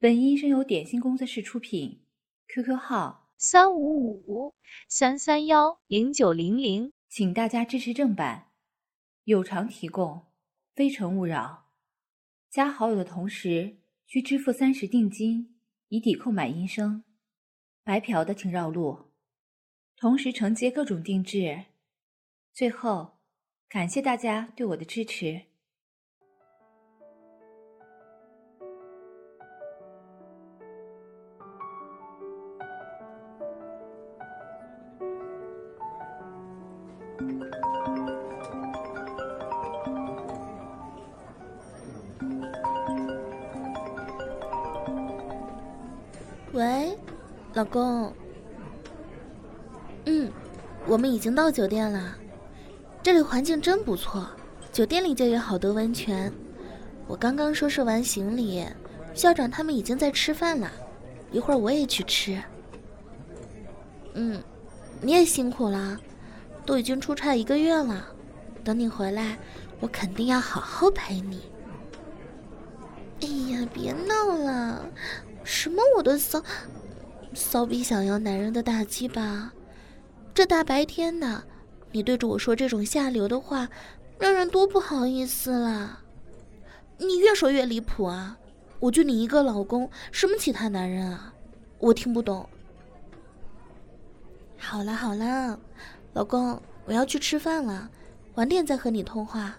本音声由点心工作室出品 ，QQ 号 355-331-0900， 请大家支持正版，有偿提供，非诚勿扰。加好友的同时需支付30定金，以抵购买音声。白嫖的请绕路，同时承接各种定制。最后，感谢大家对我的支持。 喂，老公。我们已经到酒店了，这里环境真不错，酒店里就有好多温泉。我刚刚收拾完行李，校长他们已经在吃饭了，一会儿我也去吃。你也辛苦了，都已经出差1个月了，等你回来，我肯定要好好陪你。哎呀，别闹了，什么我的骚逼想要男人的大鸡巴，这大白天的，你对着我说这种下流的话，让人多不好意思了。你越说越离谱啊！我就你一个老公，什么其他男人啊？我听不懂。好了，老公，我要去吃饭了，晚点再和你通话。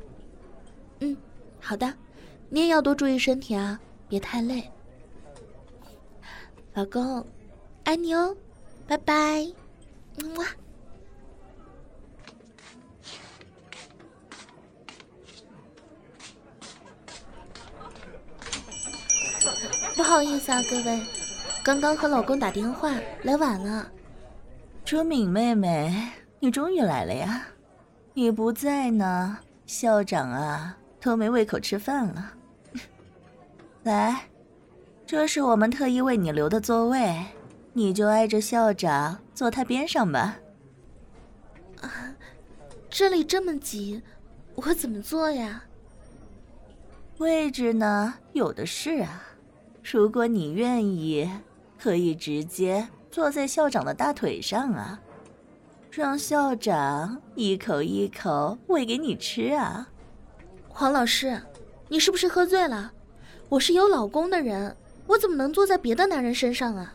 好的，你也要多注意身体啊，别太累。老公，爱你哦，拜拜。不好意思啊，各位，刚刚和老公打电话来晚了。 卓敏妹妹，你终于来了呀！你不在呢，校长啊都没胃口吃饭了。来，这是我们特意为你留的座位，你就挨着校长坐他边上吧。 这里这么挤，我怎么坐呀？ 位置呢，有的是啊。如果你愿意，可以直接坐在校长的大腿上啊，让校长一口一口喂给你吃啊。 黄老师，你是不是喝醉了？我是有老公的人，我怎么能坐在别的男人身上啊？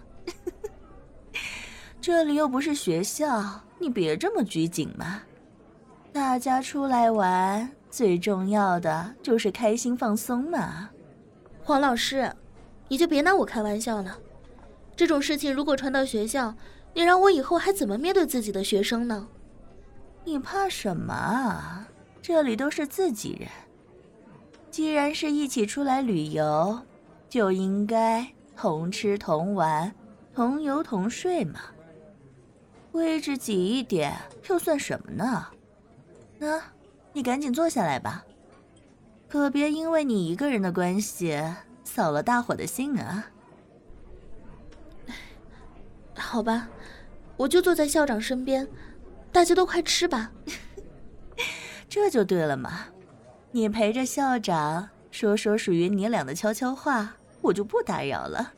这里又不是学校，你别这么拘谨嘛。大家出来玩，最重要的就是开心放松嘛。 黄老师，你就别拿我开玩笑了。这种事情如果传到学校，你让我以后还怎么面对自己的学生呢？ 你怕什么啊？这里都是自己人。既然是一起出来旅游，就应该同吃同玩，同游同睡嘛。位置挤一点又算什么呢？那，你赶紧坐下来吧，可别因为你一个人的关系扫了大伙的兴啊。 好吧，我就坐在校长身边，大家都快吃吧。 这就对了嘛，你陪着校长说说属于你俩的悄悄话，我就不打扰了。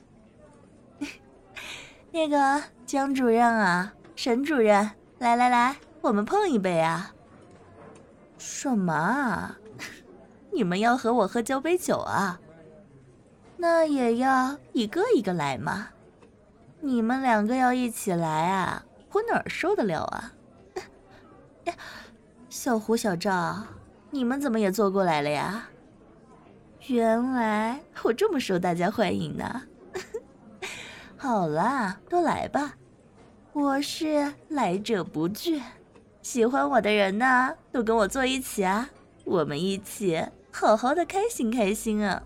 那个江主任啊，沈主任，来，我们碰一杯啊。什么啊？你们要和我喝交杯酒啊？那也要一个一个来嘛。你们2个要一起来啊，我哪儿受得了啊？小胡、小赵，你们怎么也坐过来了呀？原来我这么受大家欢迎呢。好啦，都来吧，我是来者不拒，喜欢我的人呢，都跟我坐一起啊，我们一起好好的开心开心啊。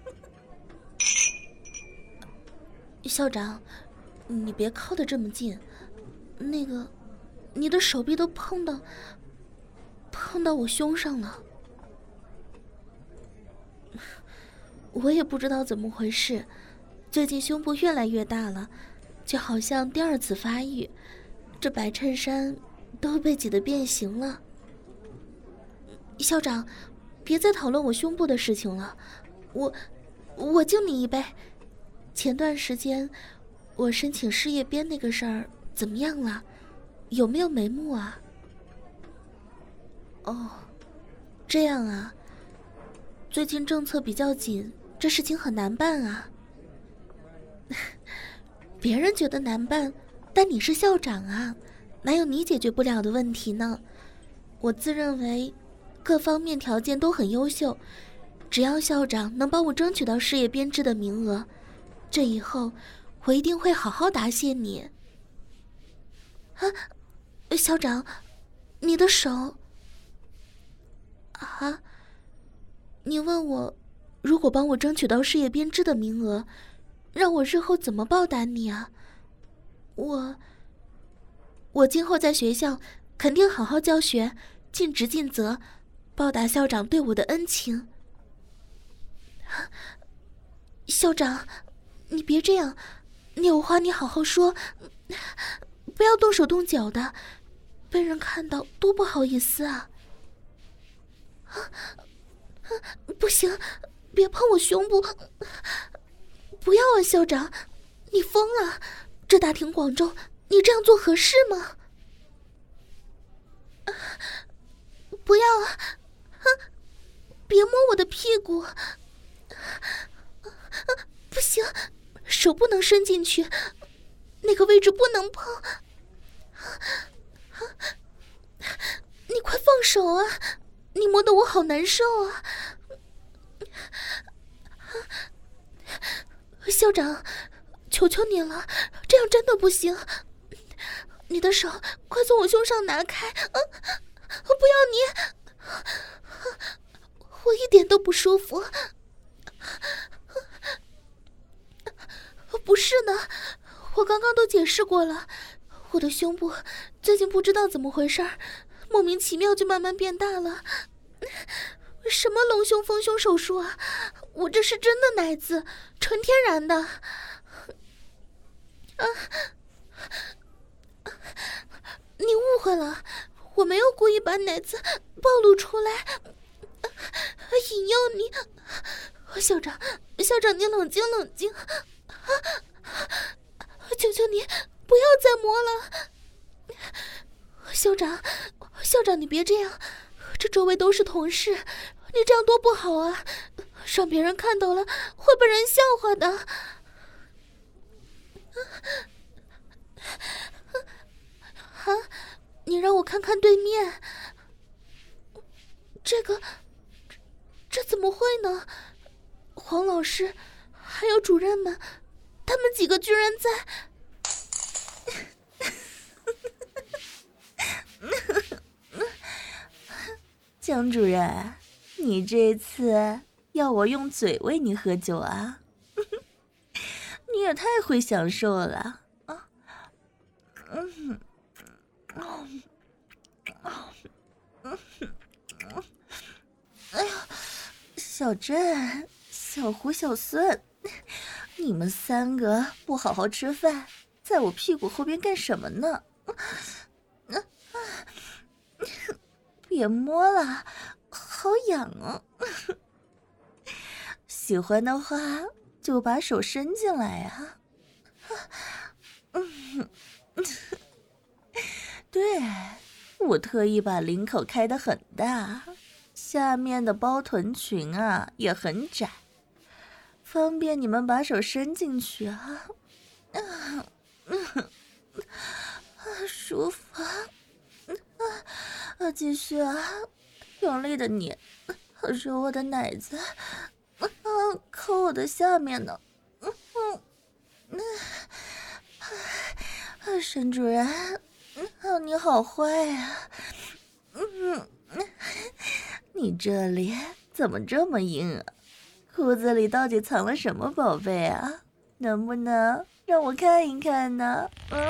校长，你别靠得这么近，那个，你的手臂都碰到我胸上了。我也不知道怎么回事，最近胸部越来越大了，就好像第2次发育，这白衬衫都被挤得变形了。校长，别再讨论我胸部的事情了，我敬你一杯， 前段时间我申请事业编那个事儿怎么样了？有没有眉目啊？哦，这样啊。最近政策比较紧，这事情很难办啊。别人觉得难办，但你是校长啊，哪有你解决不了的问题呢？我自认为各方面条件都很优秀，只要校长能帮我争取到事业编制的名额，这以后我一定会好好答谢你。啊，校长，你的手啊？你问我，如果帮我争取到事业编制的名额，让我日后怎么报答你啊？我今后在学校肯定好好教学，尽职尽责，报答校长对我的恩情。校长，你别这样，你有话你好好说，不要动手动脚的，被人看到多不好意思啊！不行，别碰我胸部！不要啊，校长，你疯了！这大庭广众，你这样做合适吗？不要啊！别摸我的屁股！不行，手不能伸进去，那个位置不能碰。你快放手啊！你摸得我好难受啊！校长，求求你了，这样真的不行。你的手快从我胸上拿开！不要你！我一点都不舒服。不是的，我刚刚都解释过了，我的胸部最近不知道怎么回事，莫名其妙就慢慢变大了。什么隆胸丰胸手术啊，我这是真的奶子，纯天然的。你误会了，我没有故意把奶子暴露出来，引诱你。校长，你冷静冷静，求求你不要再摸了。校长，你别这样，这周围都是同事，你这样多不好啊，让别人看到了会被人笑话的。你让我看看对面，这怎么会呢？黄老师还有主任们，他们几个居然在。 江主任，你这次要我用嘴喂你喝酒啊？你也太会享受了啊！哎呀，小郑、小胡、小孙，你们三个不好好吃饭，在我屁股后边干什么呢？别摸了，好痒啊！喜欢的话就把手伸进来啊！对，我特意把领口开得很大，下面的包臀裙啊也很窄，方便你们把手伸进去啊！舒服啊！继续啊，用力的捏，揉我的奶子，抠我的下面呢。沈主任，你好坏啊！你这里怎么这么硬啊？裤子里到底藏了什么宝贝啊？能不能让我看一看呢？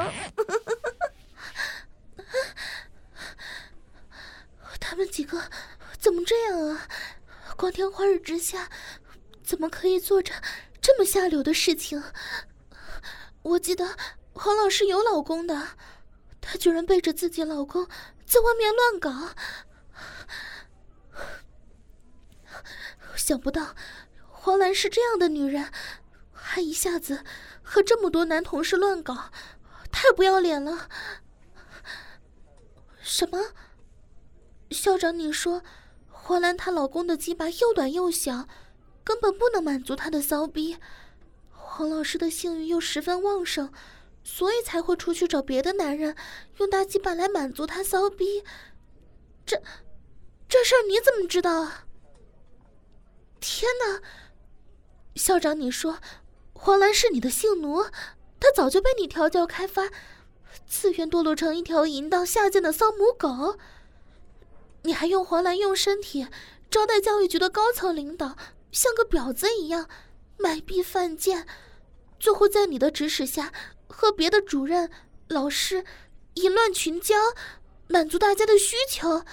他们几个怎么这样啊？光天化日之下，怎么可以做着这么下流的事情？我记得黄老师有老公的，她居然背着自己老公在外面乱搞。想不到黄兰是这样的女人， 还一下子和这么多男同事乱搞，太不要脸了。什么？校长，你说华兰她老公的鸡巴又短又小，根本不能满足她的骚逼，黄老师的性欲又十分旺盛，所以才会出去找别的男人用大鸡巴来满足他骚逼。这事儿你怎么知道啊？天哪！校长，你说黄兰是你的性奴，她早就被你调教开发，自愿堕落成一条淫荡下贱的骚母狗。你还用黄兰用身体招待教育局的高层领导，像个婊子一样买币犯贱，最后在你的指使下和别的主任、老师淫乱群交，满足大家的需求。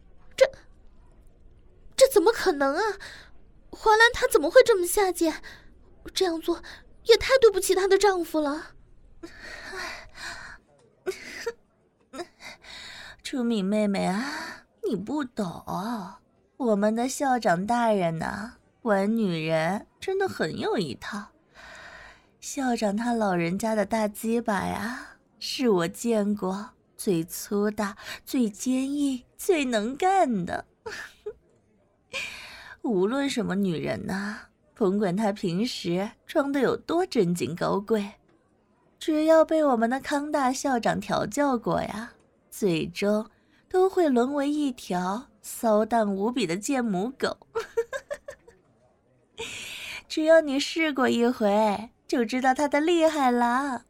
这怎么可能啊？华兰她怎么会这么下贱？这样做也太对不起她的丈夫了。 初敏妹妹啊，你不懂，我们的校长大人呢，玩女人真的很有一套。校长他老人家的大鸡巴呀，是我见过最粗大、最坚硬、最能干的。无论什么女人呐，甭管她平时装得有多正经高贵，只要被我们的康大校长调教过呀，最终都会沦为一条骚荡无比的贱母狗。只要你试过一回，就知道他的厉害啦。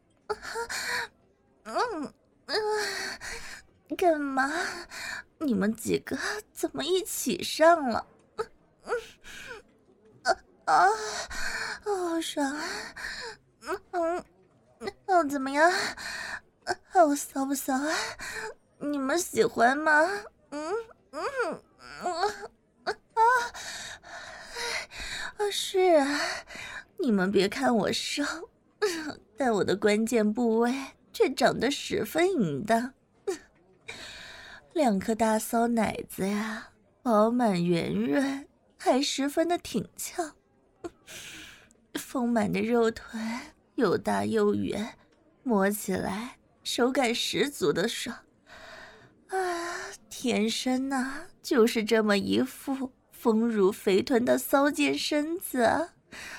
干嘛？你们几个怎么一起上了？好爽啊！怎么样？我骚不骚啊？你们喜欢吗？是啊，你们别看我瘦，但我的关键部位却长得十分淫荡。2颗大骚奶子呀，饱满圆润，还十分的挺翘。丰满的肉臀又大又圆，摸起来手感十足的爽。天生啊，就是这么一副丰乳肥臀的骚贱身子啊。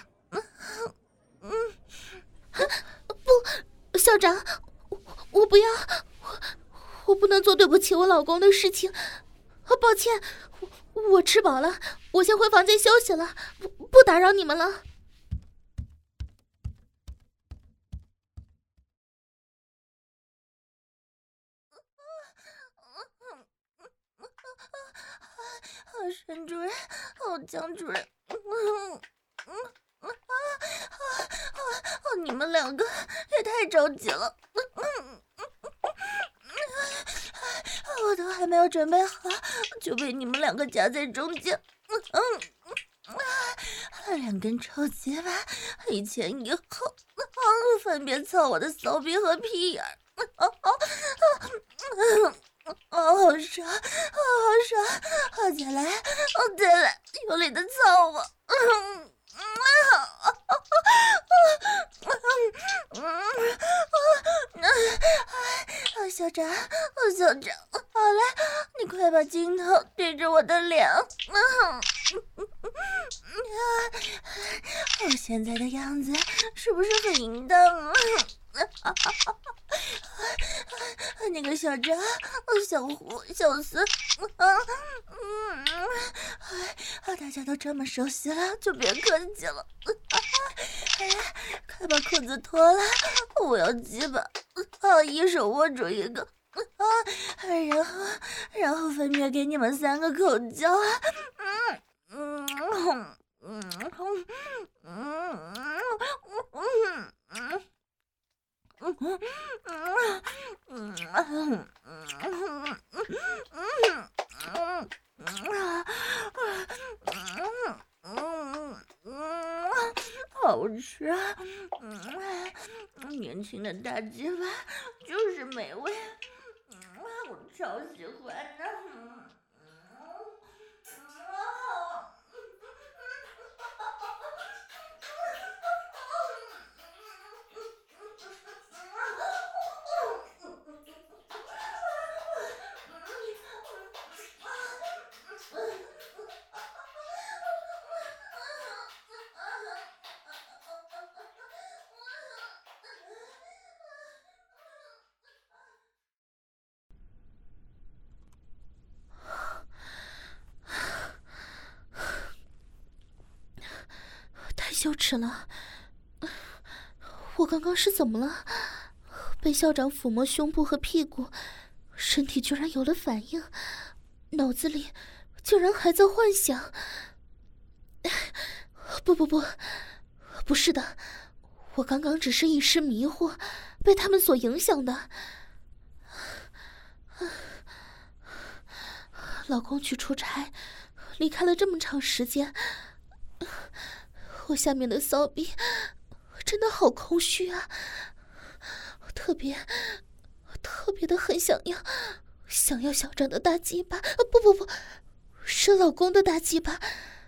不，校长，我不要，我不能做对不起我老公的事情。抱歉，我吃饱了，我先回房间休息了，不打扰你们了。 沈主任，江主任，你们2个也太着急了，我都还没有准备好，就被你们2个夹在中间。2根臭鸡巴一前一后，分别操我的骚逼和屁眼儿。好爽，好爽！再来，用力的操我！校长，好了，你快把镜头对着我的脸。我现在的样子是不是很淫荡啊？那个校长，小胡、小孙，大家都这么熟悉了，就别客气了。快把裤子脱了，我要鸡巴，一手握住一个，然后分别给你们3个口交啊！好吃啊！年轻的大鸡巴就是美味，我超喜欢的。 羞耻了，我刚刚是怎么了？被校长抚摸胸部和屁股，身体居然有了反应，脑子里竟然还在幻想。不是的，我刚刚只是一时迷惑，被他们所影响的。老公去出差，离开了这么长时间，我下面的骚逼真的好空虚啊，特别的很想要校长的大鸡巴，不，是老公的大鸡巴。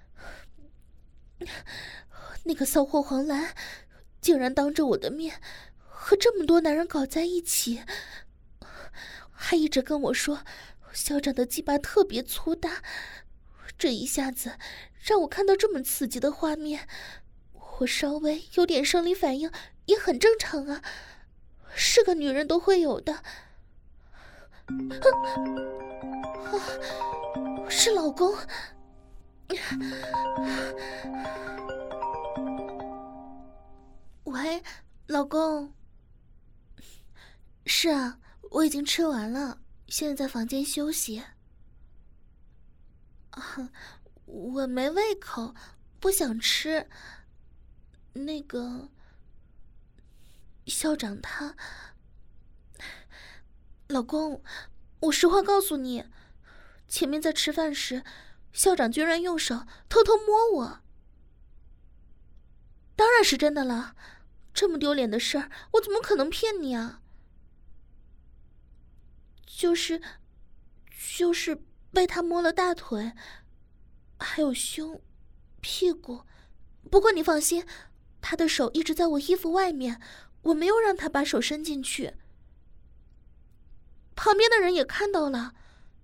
那个骚货黄兰竟然当着我的面和这么多男人搞在一起，还一直跟我说校长的鸡巴特别粗大。这一下子让我看到这么刺激的画面，我稍微有点生理反应也很正常啊，是个女人都会有的。是老公。喂，老公。是啊，我已经吃完了，现在在房间休息。我没胃口，不想吃。那个校长他……老公，我实话告诉你，前面在吃饭时，校长居然用手偷偷摸我。当然是真的了，这么丢脸的事儿，我怎么可能骗你啊？就是被他摸了大腿，还有胸、屁股。不过你放心，他的手一直在我衣服外面，我没有让他把手伸进去。旁边的人也看到了。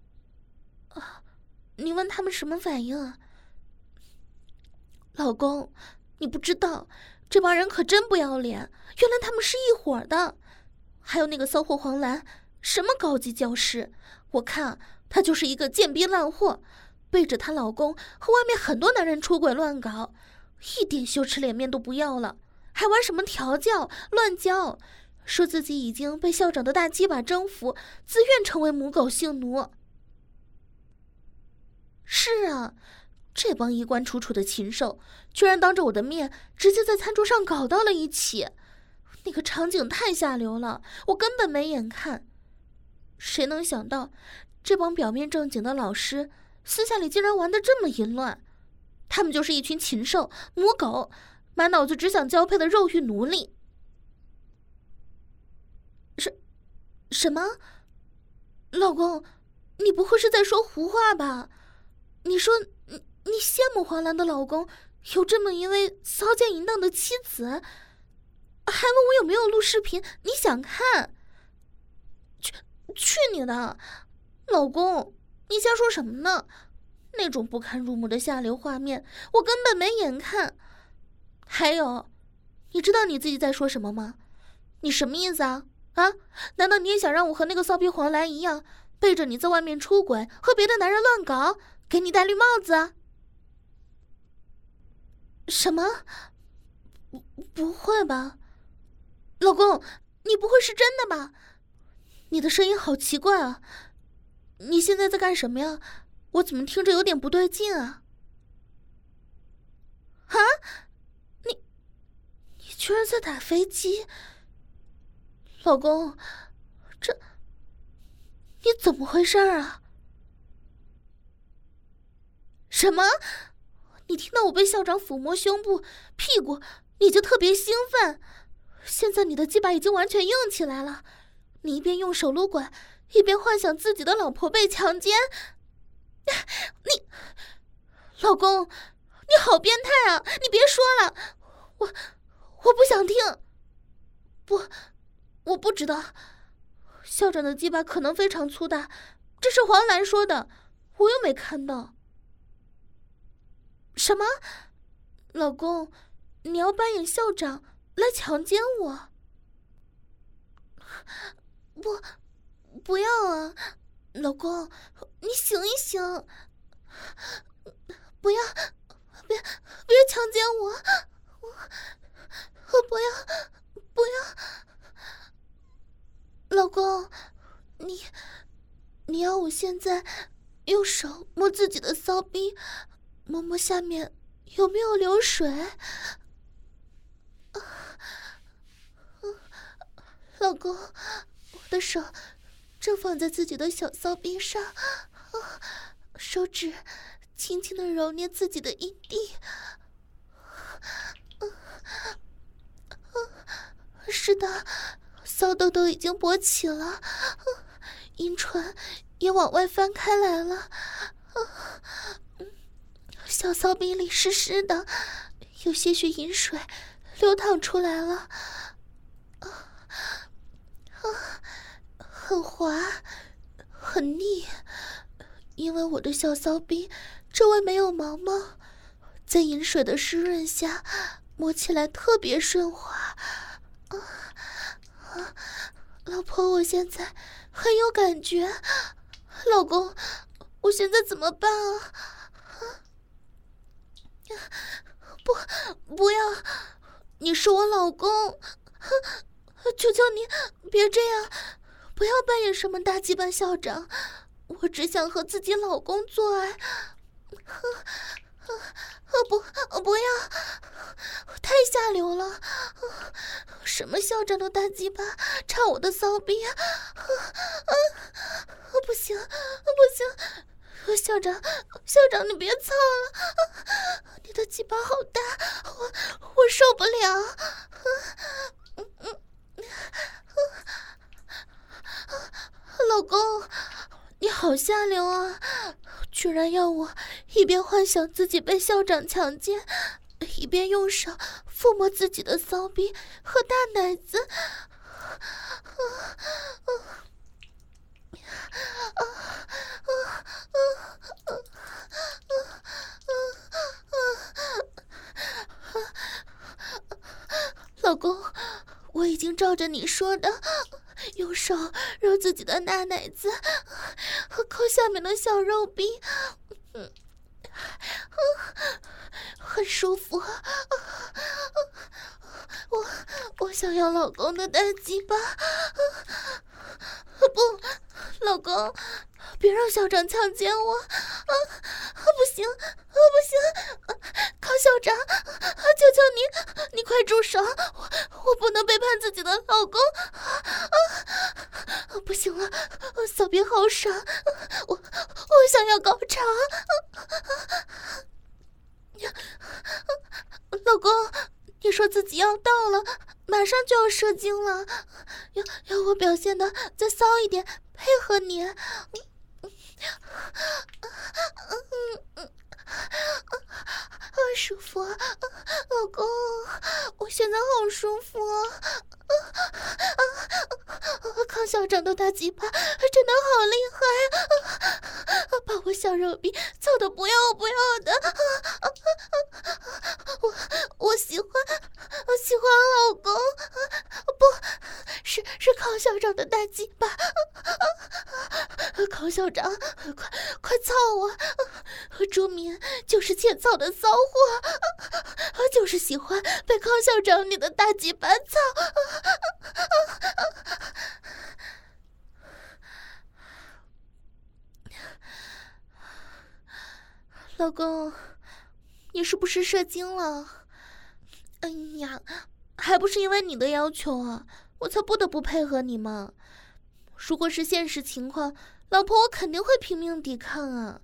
你问他们什么反应啊？老公，你不知道，这帮人可真不要脸，原来他们是一伙的。还有那个骚货黄兰，什么高级教师，我看她就是一个贱逼烂货，背着她老公和外面很多男人出轨乱搞，一点羞耻脸面都不要了，还玩什么调教乱教，说自己已经被校长的大鸡巴征服，自愿成为母狗性奴。是啊，这帮衣冠楚楚的禽兽居然当着我的面直接在餐桌上搞到了一起，那个场景太下流了，我根本没眼看。谁能想到这帮表面正经的老师私下里竟然玩得这么淫乱，他们就是一群禽兽母狗，满脑子只想交配的肉欲奴隶。什么？老公，你不会是在说胡话吧？你说你羡慕黄兰的老公有这么一位骚贱淫荡的妻子，还问我有没有录视频，你想看？去你的！老公，你瞎说什么呢？那种不堪入目的下流画面我根本没眼看。还有，你知道你自己在说什么吗？你什么意思啊？难道你也想让我和那个骚逼黄兰一样，背着你在外面出轨，和别的男人乱搞，给你戴绿帽子？什么？不会吧？老公，你不会是真的吧？你的声音好奇怪啊！你现在在干什么呀？我怎么听着有点不对劲啊？你居然在打飞机！老公，你怎么回事啊？什么？你听到我被校长抚摸胸部、屁股，你就特别兴奋？现在你的鸡巴已经完全硬起来了，你一边用手撸管，一边幻想自己的老婆被强奸。你，老公，你好变态啊！你别说了，我不想听。我不知道，校长的鸡巴可能非常粗大，这是黄兰说的，我又没看到。什么？老公，你要扮演校长来强奸我？不要啊！老公，你醒一醒！别强奸我！ 我不要，不要，老公，你要我现在用手摸自己的骚逼，摸摸下面有没有流水？老公，我的手正放在自己的小骚逼上，手指轻轻地揉捏自己的阴蒂。是的，骚痘痘已经勃起了，阴唇也往外翻开来了，小骚逼里湿湿的，有些许饮水流淌出来了，很滑，很腻，因为我的小骚逼周围没有毛毛，在饮水的湿润下摸起来特别顺滑。老婆，我现在很有感觉，老公，我现在怎么办啊？不要，你是我老公，求求你别这样，不要扮演什么大鸡巴校长，我只想和自己老公做爱。不要，太下流了！什么校长的大鸡巴插我的骚逼啊！不行，校长，你别操了！你的鸡巴好大，我受不了！老公，你好下流啊！居然要我一边幻想自己被校长强奸，一边用手抚摸自己的骚逼和大奶子。老公，我已经照着你说的，用手揉自己的大奶子和抠下面的小肉逼，很舒服。我想要老公的大鸡巴。不，老公，别让校长强奸我！不行，康校长，求求你快住手！我不能背叛自己的老公！不行了，骚逼好爽，我想要高潮！老公，你说自己要到了，马上就要射精了，要我表现的再骚一点，配合你。舒服，老公，我现在好舒服啊！康校长的大鸡巴真的好厉害，把我小肉逼操得不要的。我喜欢老公，不是康校长的大鸡巴。康校长，快操我！朱敏就是欠操的骚货，就是喜欢被康校长你的大鸡巴操。老公，你是不是射精了？哎呀，还不是因为你的要求啊，我才不得不配合你嘛。如果是现实情况，老婆我肯定会拼命抵抗啊。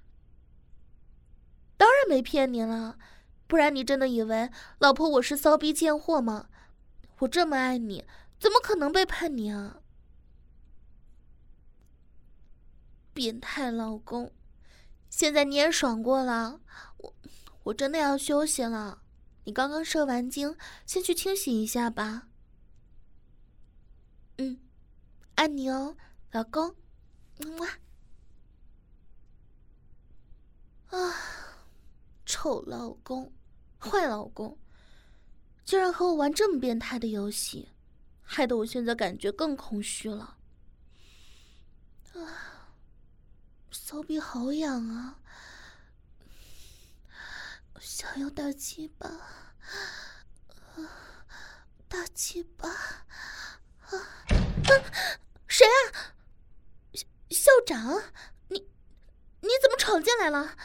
当然没骗你了，不然你真的以为老婆我是骚逼贱货吗？我这么爱你，怎么可能背叛你啊？变态老公，现在你也爽过了，我真的要休息了。你刚刚射完精，先去清洗一下吧。爱你哦，老公。臭老公，坏老公，竟然和我玩这么变态的游戏，害得我现在感觉更空虚了。骚逼好痒啊，想要大鸡巴。 大鸡巴！谁啊？校长，你怎么闯进来了？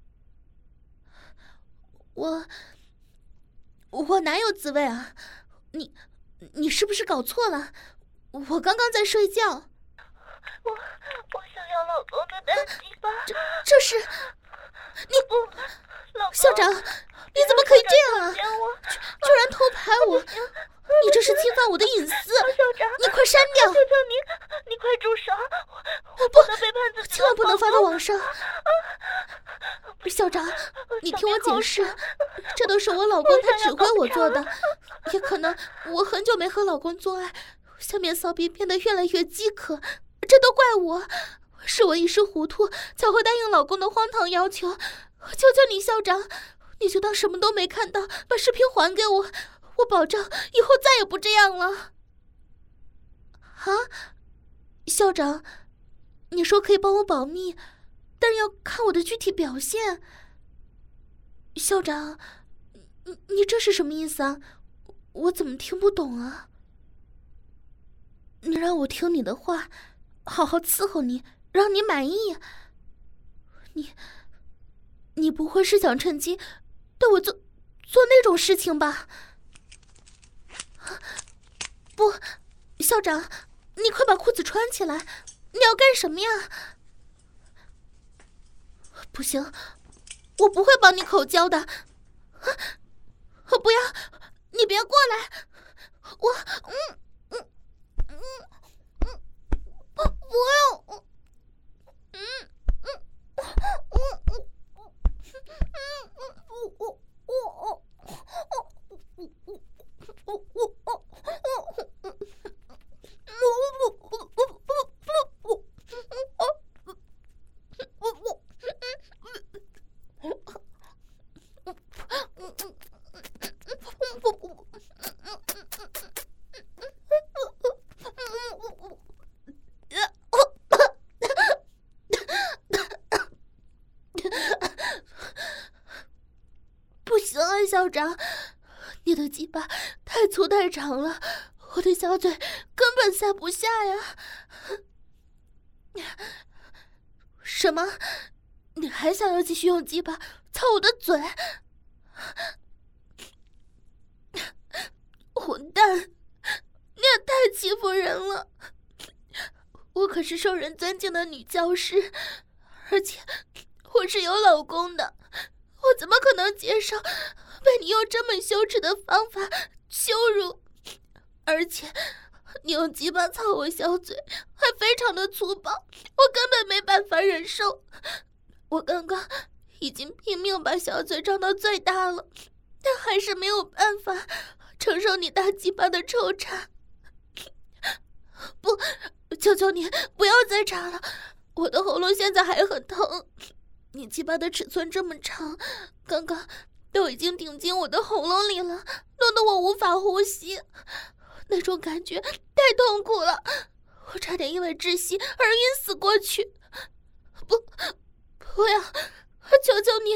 我哪有滋味啊？你是不是搞错了？我刚刚在睡觉。 我想要老公的大鸡巴。 这是你，校长，你怎么可以这样啊？居然偷拍我！你这是侵犯我的隐私！ 校长， 你快删掉！ 求求你快住手！我不能背叛自己， 千万不能发到网上。校长，你听我解释，这都是我老公他指挥我做的，也可能我很久没和老公做爱，下面骚逼变得越来越饥渴，这都怪我，是我一时糊涂才会答应老公的荒唐要求。求求你，校长，你就当什么都没看到，把视频还给我，我保证以后再也不这样了。啊，校长，你说可以帮我保密，但是要看我的具体表现。校长，你这是什么意思啊？我怎么听不懂啊？你让我听你的话，好好伺候你，让你满意。你不会是想趁机对我做那种事情吧？不，校长，你快把裤子穿起来！你要干什么呀？不行，我不会帮你口交的。不要，你别过来！我不要！不行啊，校长，你的鸡巴太粗太长了，我的小嘴根本塞不下呀！什么？你还想要继续用鸡巴操我的嘴？混蛋！你也太欺负人了！我可是受人尊敬的女教师，而且我是有老公的，我怎么可能接受被你用这么羞耻的方法羞辱？而且你用鸡巴操我小嘴还非常的粗暴，我根本没办法忍受。我刚刚已经拼命把小嘴张到最大了，但还是没有办法承受你大鸡巴的抽插。不，求求你不要再插了，我的喉咙现在还很疼。你鸡巴的尺寸这么长，刚刚都已经顶进我的喉咙里了，弄得我无法呼吸，那种感觉太痛苦了，我差点因为窒息而晕死过去。不要，求求你，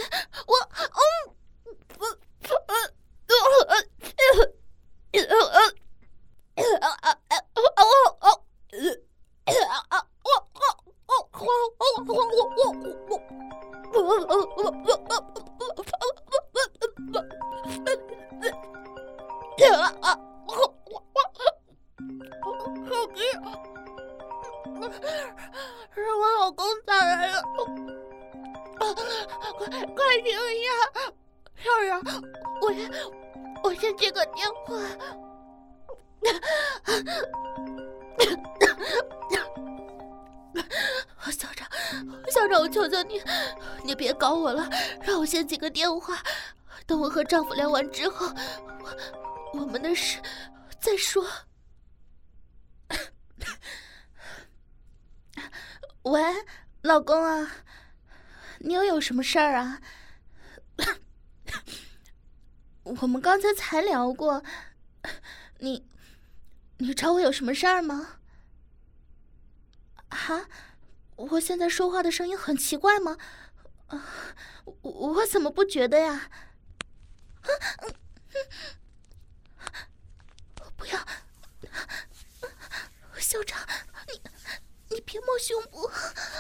是我老公打来了，快停一下，校长，我先接个电话。校长，我求求你，你别搞我了，让我先接个电话，等我和丈夫聊完之后，我们的事再说。喂，老公啊，你又有什么事儿啊？我们刚才聊过，你找我有什么事儿吗？啊？我现在说话的声音很奇怪吗？我怎么不觉得呀？ 你别摸胸部，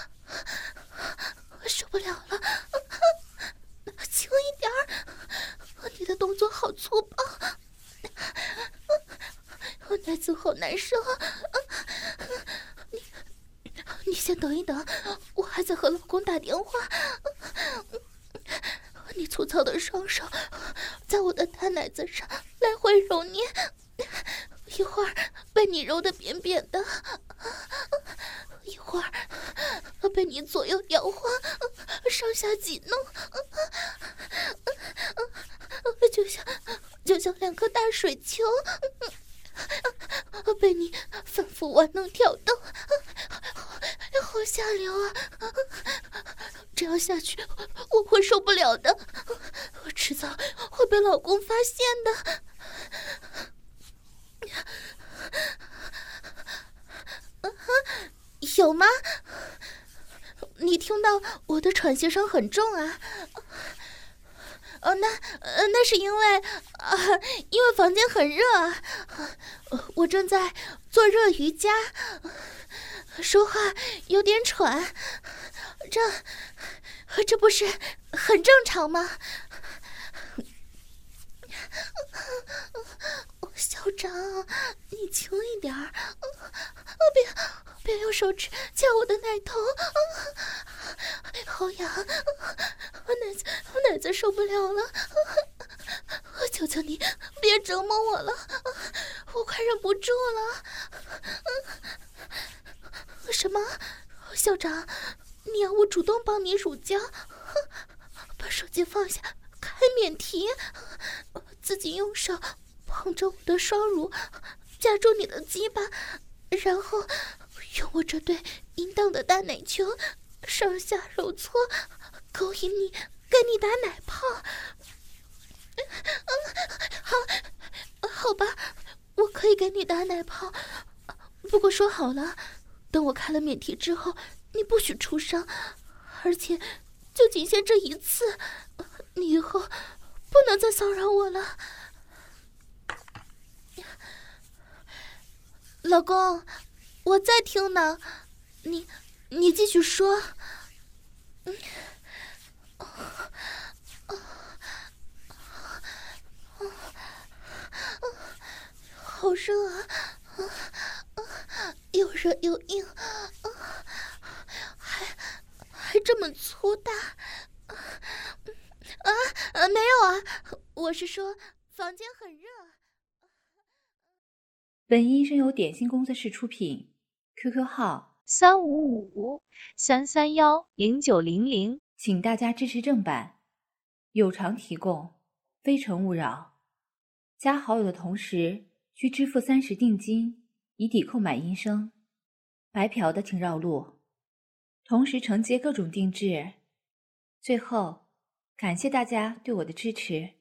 我受不了了，轻一点儿，你的动作好粗暴，我奶子好难受啊！你先等一等，我还在和老公打电话。你粗糙的双手在我的大奶子上来回揉捏，一会儿被你揉得扁扁的，一会儿被你左右摇晃，上下挤弄，就像两颗大水球，被你反复玩弄挑逗，好下流啊！这样下去我会受不了的，我迟早会被老公发现的。有吗？你听到我的喘息声很重啊？那是因为房间很热啊，我正在做热瑜伽，说话有点喘，这不是很正常吗？校长，你轻一点儿，别用手指掐我的奶头，好痒，我奶子受不了了，我求求你别折磨我了，我快忍不住了。什么？校长，你要我主动帮你乳胶？把手机放下，开免提，自己用手捧着我的双乳，夹住你的鸡巴，然后用我这对淫荡的大奶球上下揉搓，勾引你，给你打奶泡。好吧，我可以给你打奶泡，不过说好了，等我开了免提之后，你不许出声，而且就仅限这一次，你以后不能再骚扰我了。老公，我在听呢，你继续说。好热啊，又热又硬，还这么粗大。没有啊，我是说房间很热。 本音声由点心工作室出品 ，QQ 号 355-331-0900， 请大家支持正版，有偿提供，非诚勿扰。加好友的同时需支付30定金，以抵购买音声。白嫖的请绕路，同时承接各种定制。最后，感谢大家对我的支持。